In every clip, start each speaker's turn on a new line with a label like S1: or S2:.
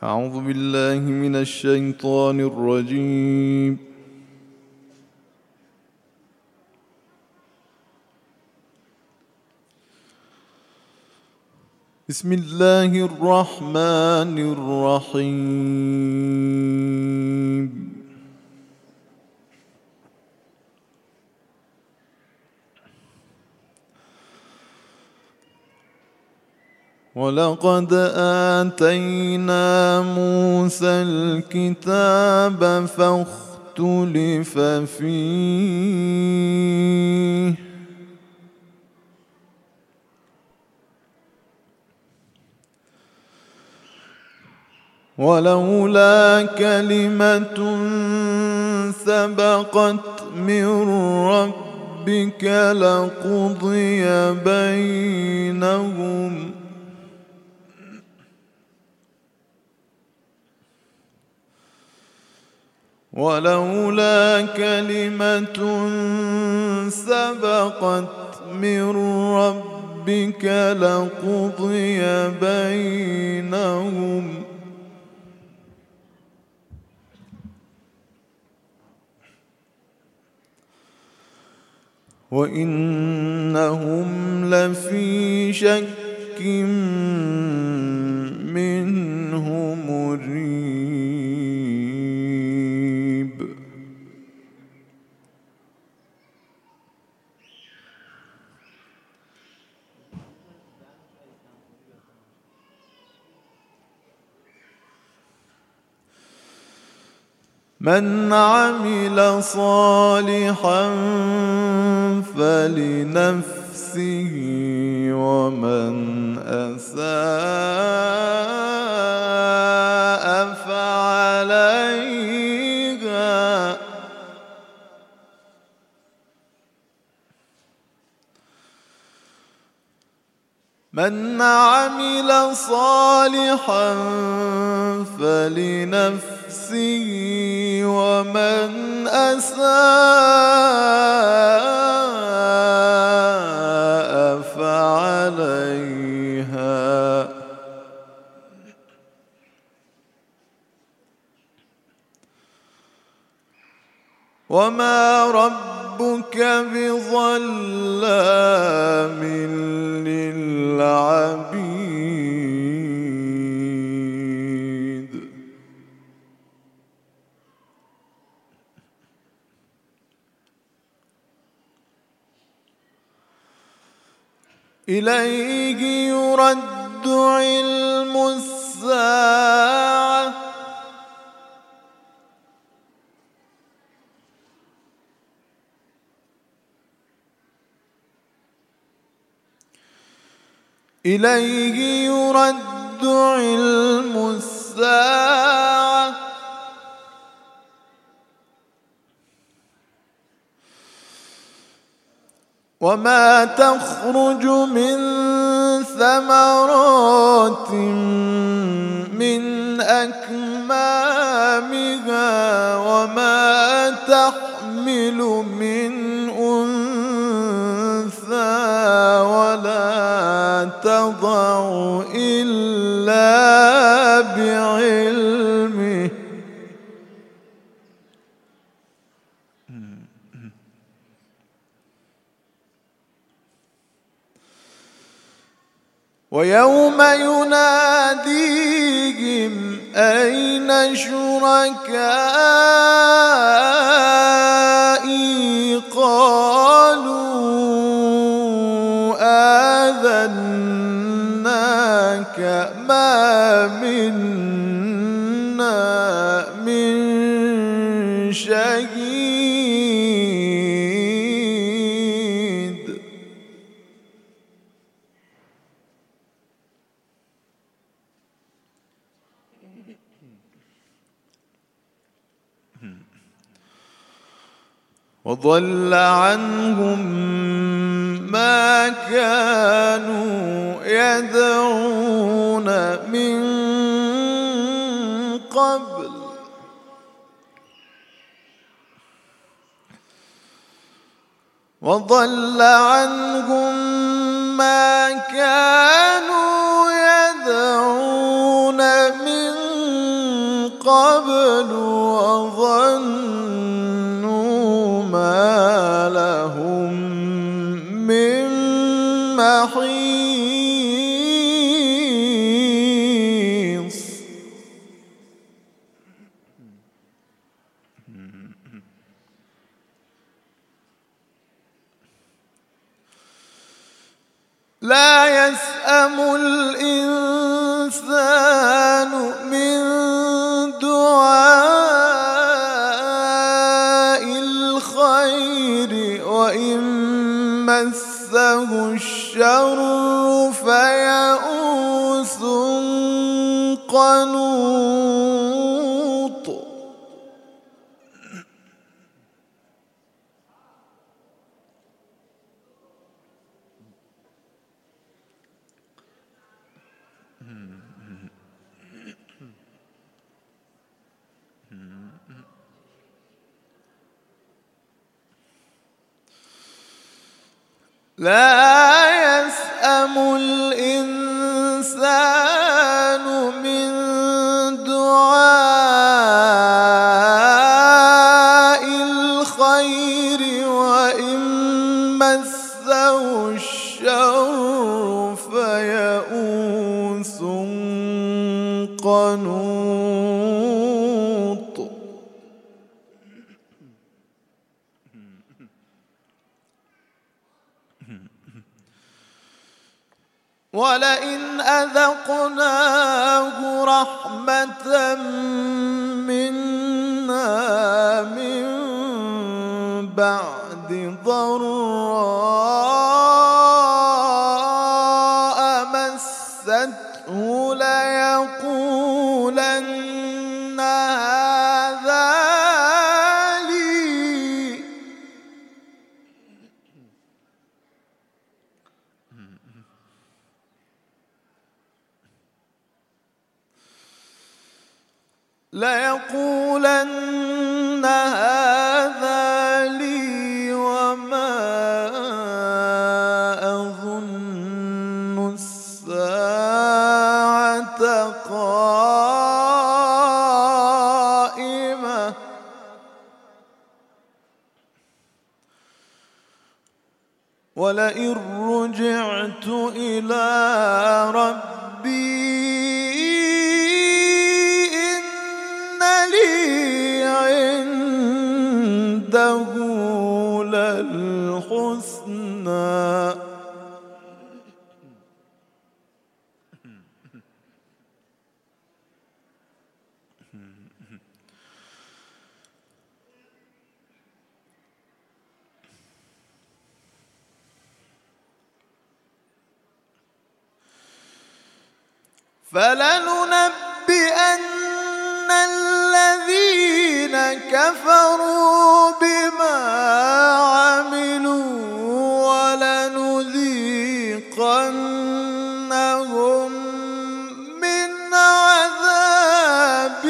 S1: أعوذ بالله من الشيطان الرجيم. بسم الله الرحمن الرحيم. ولقد آتينا موسى الكتاب فاختلف فيه ولولا كلمة سبقت من ربك لقضي بينهم ولولا كلمة سبقت من ربك لقضي بينهم وإنهم لفي شك منه مريب. من عمل صالحا فلنفسه ومن أساء فعليها من عمل صالحا فلنفسه ومن أساء فعليها وما ربك بظلام للعبيد. إليه يرد علم الساعة إليه يرد علم الساعة وما تخرج من ثمرات من أكمامها وما تحمل من أنثى ولا تضع إلا بعلمه ويوم يناديهم أين شركائي قالوا آذناك ما منا من شهيد. وضل عنهم ما كانوا يدعون من قبل وضل عنهم ما كانوا يدعون من قبل وظنوا ما لهم من محيص لا يسأم الإنسان من دعاء الخير وإن مسه الشر فيئوس قنوط لا يسأم الإنسان من دعاء الخير وإن مسه الشر فيئوس قنوط ولئن أذقناه رحمة منا من بعد ضراء مسته ليقولن هذا لي وما أظن الساعة قائمة ولئن رجعت إلى ربي لي عنده للحسنى فلننبئن الذين كفروا بما عملوا ولنذيقنهم من عذاب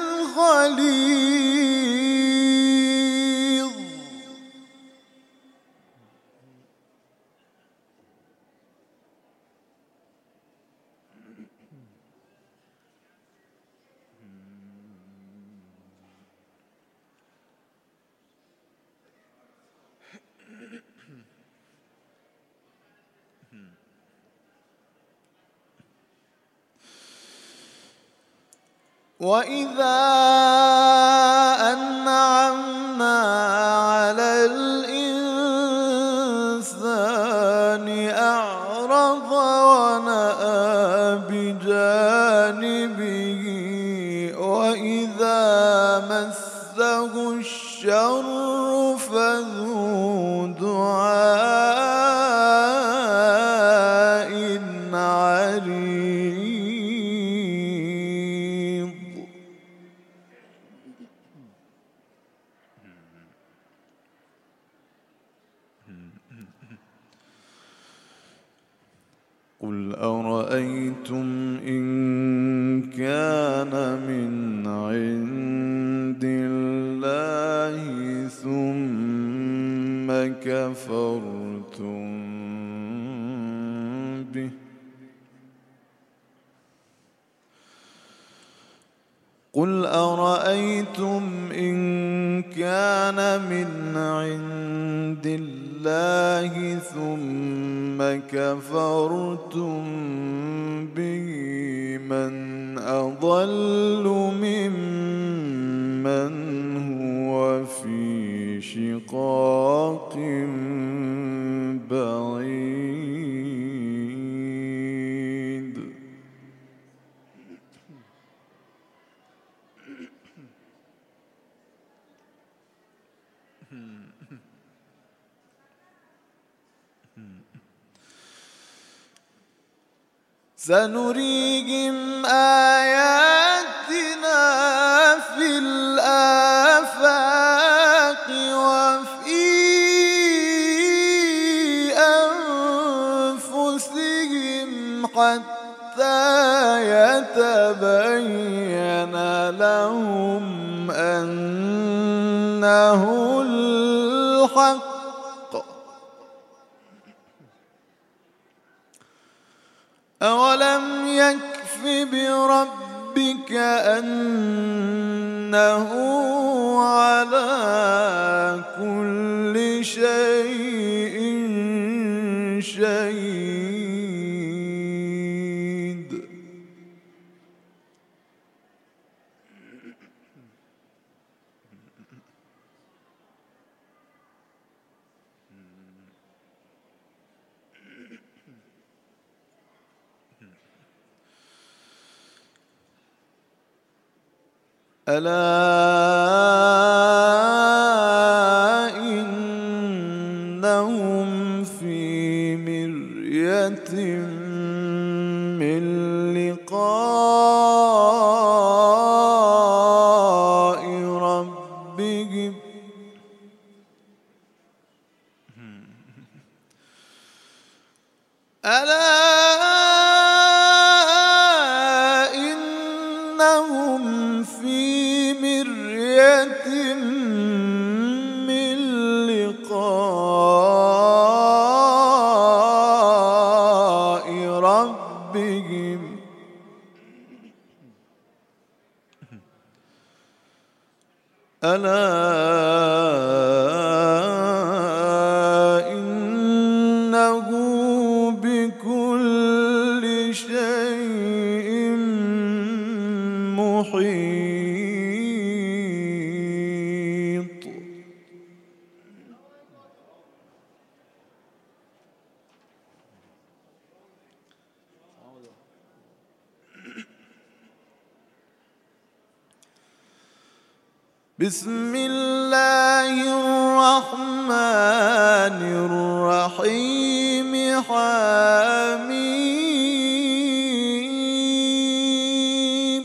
S1: غليظ وإذا أنعمنا على الإنسان أعرض ونأى بجانبه وإذا مسه الشر فذو دعاء عريض قل أرأيتم إن كان من عند الله ثم كفرتم به قل أرأيتم إن كان من عند الله ثم كفرتم به من أضل ممن هو في شقاق بعيد. سنريهم آياتنا في الآفاق وفي أنفسهم حتى يتبين لهم أنه الحق. أولم يكف بربك أنه على كل شيء شهيد. ألا إنهم في مرية من لقاء ربهم ألا إنهم في مرية من لقاء ربهم ألا إنه بكل شيء محيط. بسم الله الرحمن الرحيم حميم.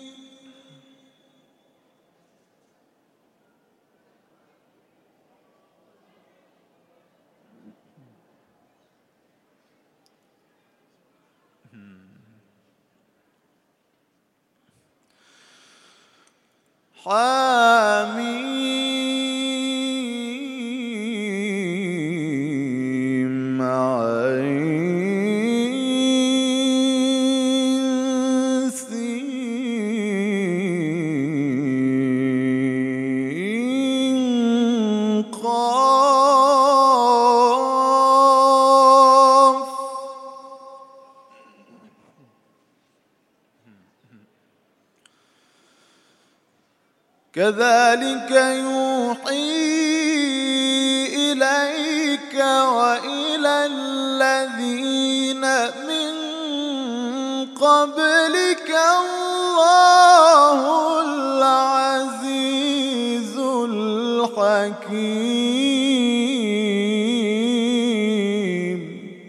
S1: حميم عين سين قاف. كذلك يوحي إليك وإلى الذين من قبلك الله العزيز الحكيم.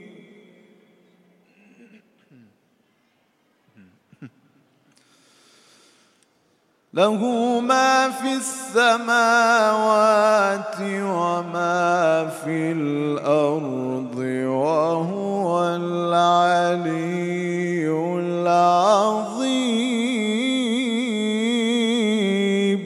S1: له ما في السماوات وما في الأرض وهو العلي العظيم.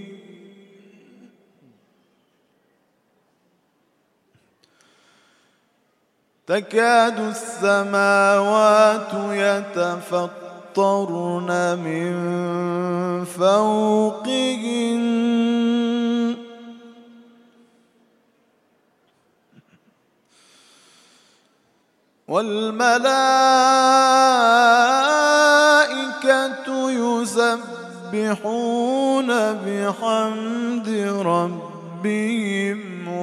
S1: تكاد السماوات يتفطرن من فوقهن والملائكة يسبحون بحمد ربهم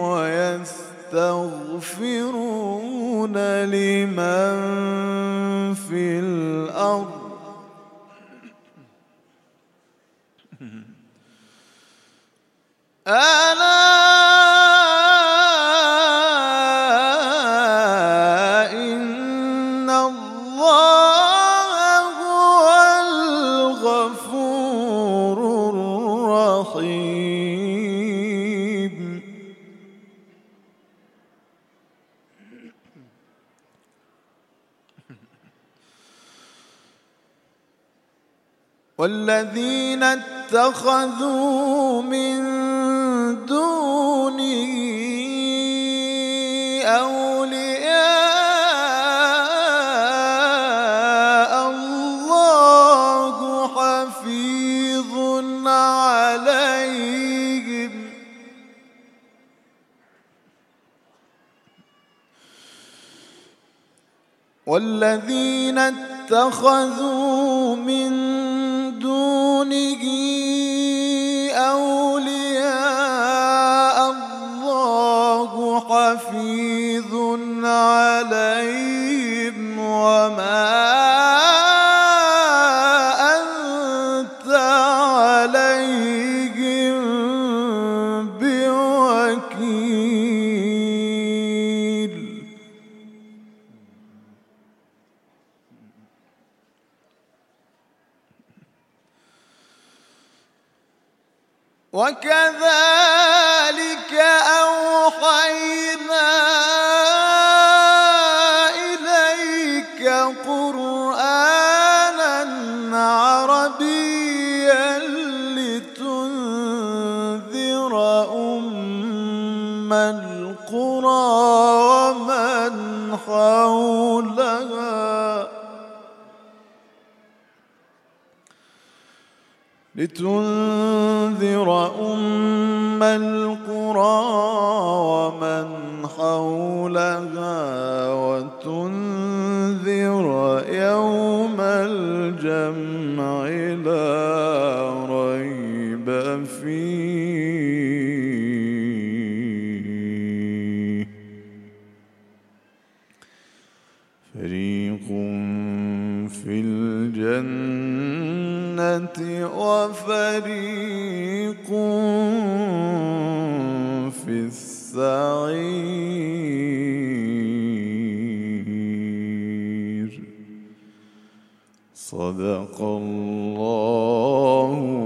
S1: ويستغفرون لمن في الأرض ألا إن الله هو الغفور الرحيم والذين اتخذوا من دونه أولياء الله حفيظ عليهم والذين اتخذوا من دونه أولياء الله حفيظ عليهم وما أنت عليهم بوكيل وكذلك أوحينا إليك قرآنا عربيا لتنذر أم القرى ومن حولها ومن حولها وتنذر يوم الجمع لا ريب فيه فريق في الجنة وفريق في السعير صدق الله